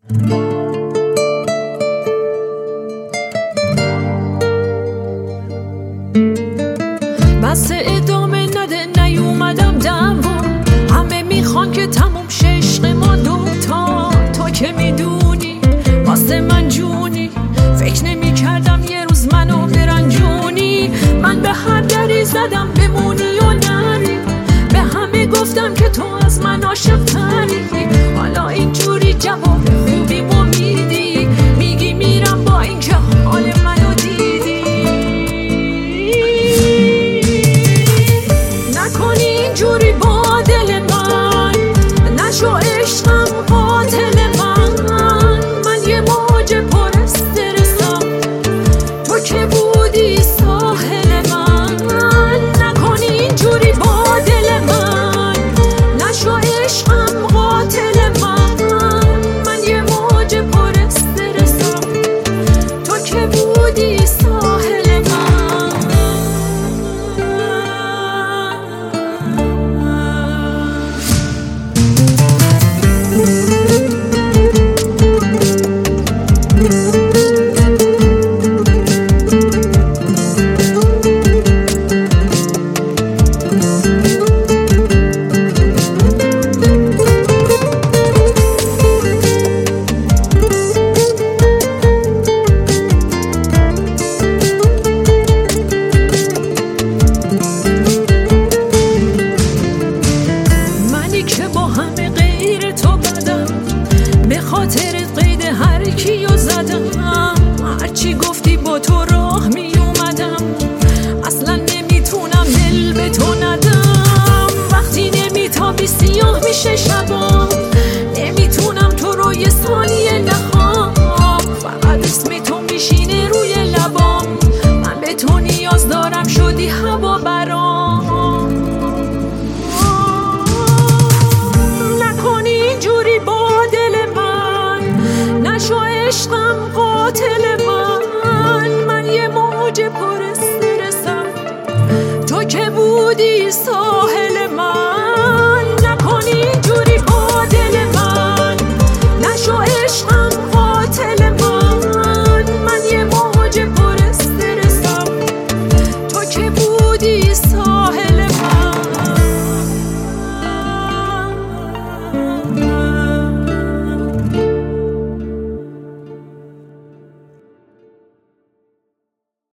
بس ادامه نده نیومدم دوام، همه میخوان که تموم شه عشق ما دوتا. تو که میدونی واسه من جونی، فکر نمی کردم یه روز منو برنجونی. من به هر دری زدم بمونی و نری، به همه گفتم که تو از من عاشق تری. حالا اینجوری جواب خوبی و میدی، میگی میرم با این که حال منو دیدی. نکنی اینجوری با دل من، نشو عشقم قاتل من. من یه موج پر استرسم، تو که بودی ساحل من. نکنی اینجوری با دل من، نشو عشقم قاتل من. من یه موج پر استرسم، تو که بودی ساحل من. به خاطر قید هر کیو زدم، هرچی گفتی با تو راه می اومدم. اصلا نمیتونم دل به تو ندم، وقتی نمیتابی سیاه میشه شبا.